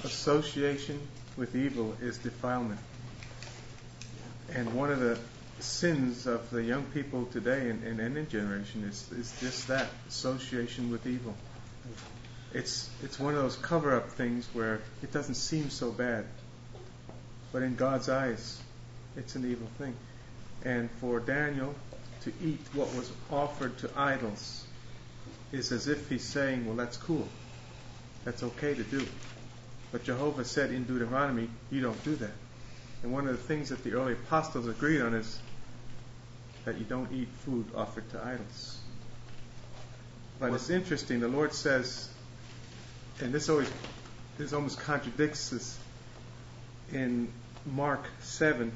association with evil is defilement. And one of the sins of the young people today and any generation is just that, association with evil. It's one of those cover-up things where it doesn't seem so bad, but in God's eyes, it's an evil thing. And for Daniel to eat what was offered to idols is as if he's saying, well, that's cool. That's okay to do. But Jehovah said in Deuteronomy, you don't do that. And one of the things that the early apostles agreed on is that you don't eat food offered to idols. But it's interesting, the Lord says, and this almost contradicts this in Mark 7.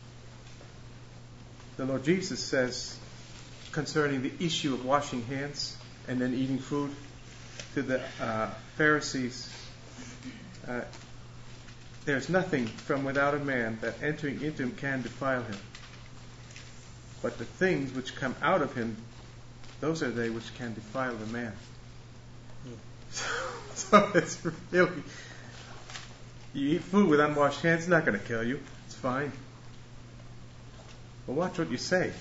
The Lord Jesus says concerning the issue of washing hands and then eating food to the Pharisees, there's nothing from without a man that entering into him can defile him. But the things which come out of him, those are they which can defile the man. So it's really, you eat food with unwashed hands, it's not going to kill you. It's fine. But watch what you say.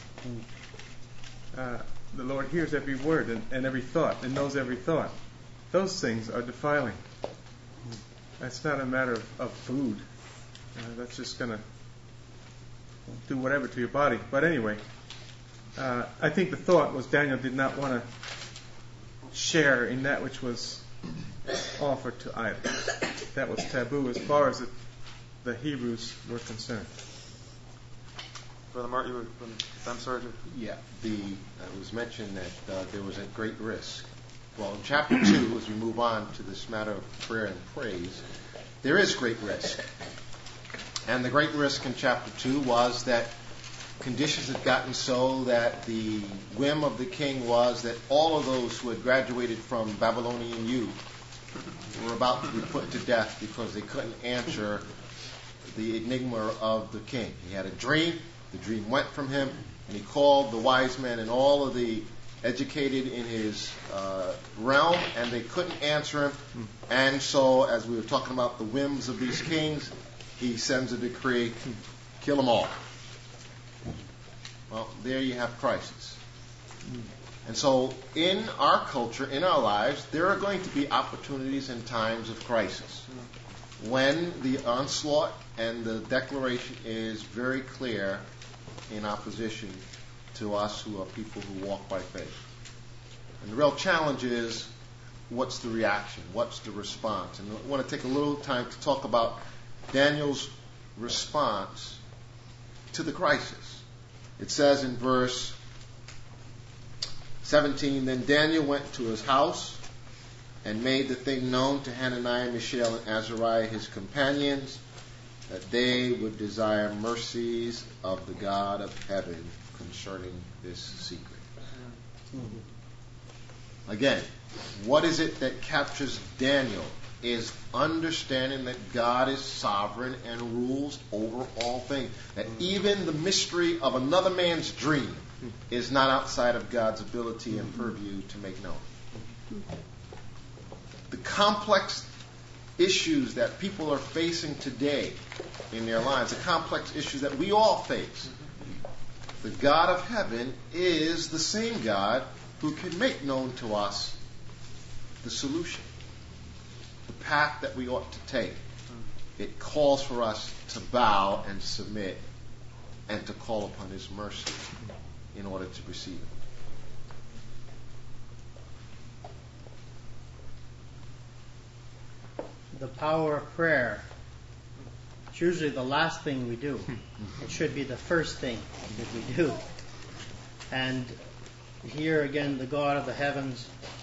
The Lord hears every word and every thought and knows every thought. Those things are defiling. That's not a matter of food. That's just going to do whatever to your body. But anyway, I think the thought was Daniel did not want to share in that which was offered to idols. That was taboo as far as the Hebrews were concerned. Brother Mark, I'm sorry. Yeah, it was mentioned that there was a great risk. Well, in chapter 2, as we move on to this matter of prayer and praise, there is great risk. And the great risk in chapter 2 was that conditions had gotten so that the whim of the king was that all of those who had graduated from Babylonian youth were about to be put to death because they couldn't answer the enigma of the king. He had a dream. The dream went from him, and he called the wise men and all of the educated in his realm, and they couldn't answer him. And so, as we were talking about the whims of these kings, he sends a decree, kill them all. Well, there you have crisis. And so, in our culture, in our lives, there are going to be opportunities and times of crisis when the onslaught and the declaration is very clear in opposition to us who are people who walk by faith. And the real challenge is, what's the reaction? What's the response? And I want to take a little time to talk about Daniel's response to the crisis. It says in verse 17, then Daniel went to his house and made the thing known to Hananiah, Mishael, and Azariah, his companions, that they would desire mercies of the God of heaven concerning this secret. Again, what is it that captures Daniel is understanding that God is sovereign and rules over all things. That even the mystery of another man's dream is not outside of God's ability and purview to make known. The complex issues that people are facing today in their lives, the complex issues that we all face, the God of heaven is the same God who can make known to us the solution, the path that we ought to take. It calls for us to bow and submit and to call upon His mercy in order to receive it. The power of prayer. It's usually the last thing we do. It should be the first thing that we do. And here again, the God of the heavens,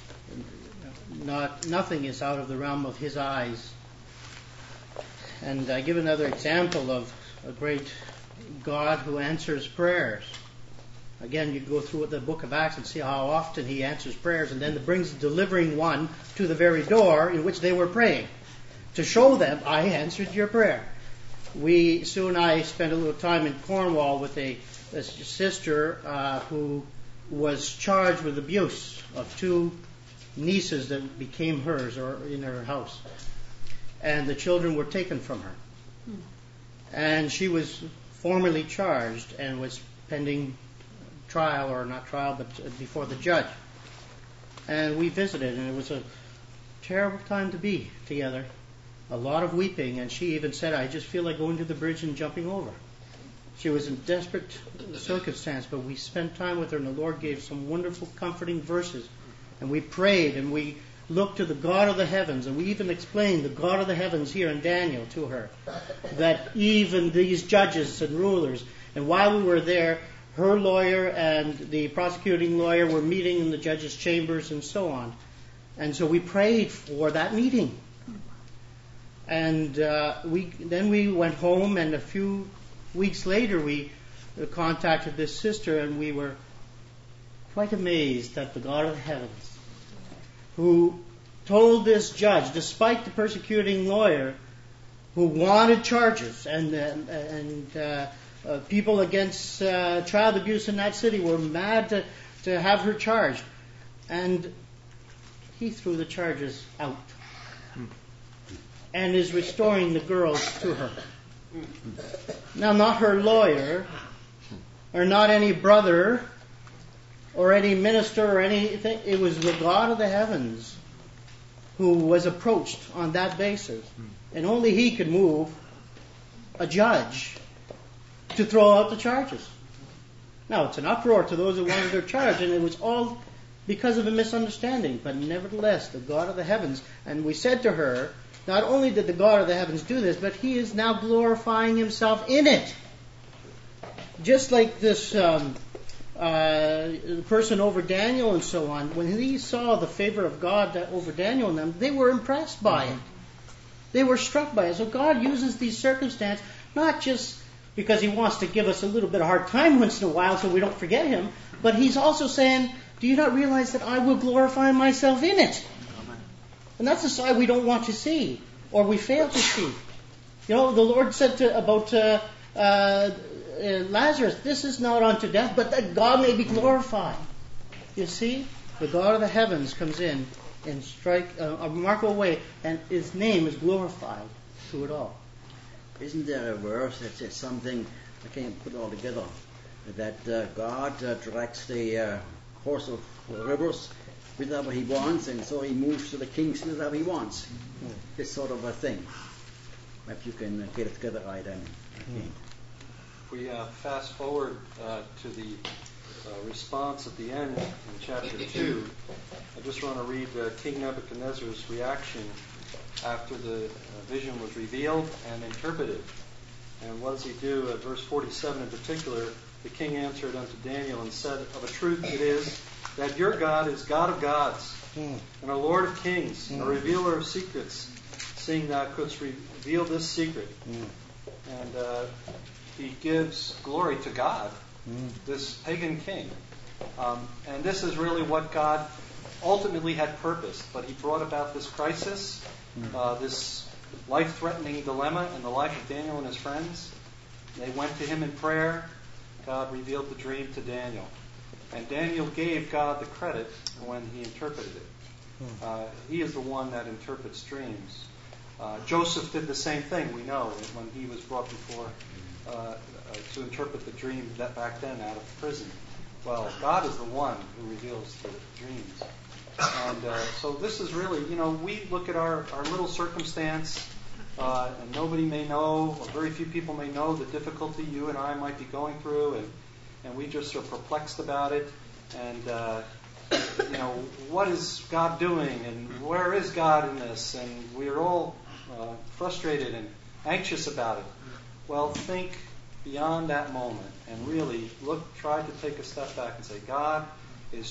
nothing is out of the realm of His eyes. And I give another example of a great God who answers prayers. Again, you go through the book of Acts and see how often He answers prayers, and then brings the delivering one to the very door in which they were praying, to show them, I answered your prayer. Sue and I spent a little time in Cornwall with a sister who was charged with abuse of two nieces that became hers or in her house. and the children were taken from her. And she was formally charged and was pending trial, or not trial, but before the judge. And we visited, and it was a terrible time to be together. A lot of weeping, and she even said, I just feel like going to the bridge and jumping over. She was in desperate circumstance, but we spent time with her, and the Lord gave some wonderful, comforting verses. And we prayed, and we looked to the God of the heavens, and we even explained the God of the heavens here in Daniel to her, that even these judges and rulers, and while we were there, her lawyer and the prosecuting lawyer were meeting in the judge's chambers and so on. And so we prayed for that meeting. And then we went home, and a few weeks later we contacted this sister, and we were quite amazed at the God of the heavens, who told this judge, despite the persecuting lawyer, who wanted charges, and people against child abuse in that city were mad to have her charged, and he threw the charges out and is restoring the girls to her. Now, not her lawyer, or not any brother, or any minister, or anything. It was the God of the heavens who was approached on that basis. And only he could move a judge to throw out the charges. Now, it's an uproar to those who wanted her charged, and it was all because of a misunderstanding. But nevertheless, the God of the heavens, and we said to her, not only did the God of the heavens do this, but he is now glorifying himself in it. Just like this person over Daniel and so on, when he saw the favor of God over Daniel and them, they were impressed by it. They were struck by it. So God uses these circumstances not just because he wants to give us a little bit of hard time once in a while so we don't forget him, but he's also saying, do you not realize that I will glorify myself in it? And that's the side we don't want to see, or we fail to see. You know, the Lord said about Lazarus, this is not unto death, but that God may be glorified. You see, the God of the heavens comes in and strike a remarkable way, and his name is glorified through it all. Isn't there a verse that says something, I can't put it all together, that God directs the course of rivers whatever he wants, and so he moves to the kings whatever he wants. This sort of a thing. If you can get it together right, then. If we fast forward to the response at the end in chapter 2, I just want to read King Nebuchadnezzar's reaction after the vision was revealed and interpreted. And what does he do? At verse 47 in particular, the king answered unto Daniel and said, of a truth it is that your God is God of gods, and a Lord of kings, a revealer of secrets, seeing thou couldst reveal this secret. And he gives glory to God, this pagan king. And this is really what God ultimately had purposed. But he brought about this crisis, this life-threatening dilemma in the life of Daniel and his friends. They went to him in prayer. God revealed the dream to Daniel. And Daniel gave God the credit when he interpreted it. He is the one that interprets dreams. Joseph did the same thing, we know, when he was brought before to interpret the dream that back then out of prison. Well, God is the one who reveals the dreams. And so this is really, we look at our little circumstance, and nobody may know, or very few people may know the difficulty you and I might be going through, and we just are perplexed about it. And, what is God doing? And where is God in this? And we are all frustrated and anxious about it. Well, think beyond that moment and really try to take a step back and say, God is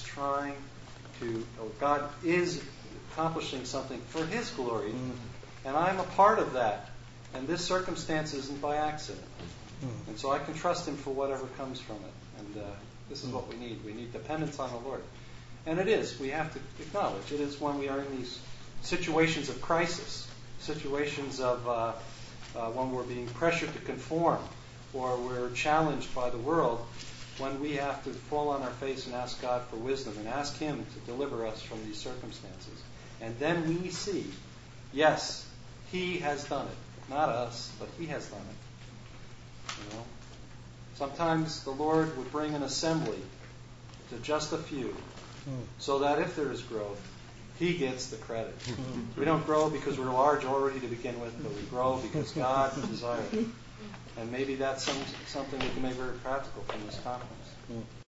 God is accomplishing something for His glory, and I'm a part of that. And this circumstance isn't by accident. And so I can trust Him for whatever comes from it. And this is what we need. We need dependence on the Lord. And it is. We have to acknowledge it is when we are in these situations of crisis, situations of when we're being pressured to conform, or we're challenged by the world, when we have to fall on our face and ask God for wisdom and ask Him to deliver us from these circumstances. And then we see, yes, He has done it. Not us, but He has done it. You know? Sometimes the Lord would bring an assembly to just a few, so that if there is growth, He gets the credit. We don't grow because we're large already to begin with, but we grow because God desired it. And maybe that's something we can make very practical from this conference.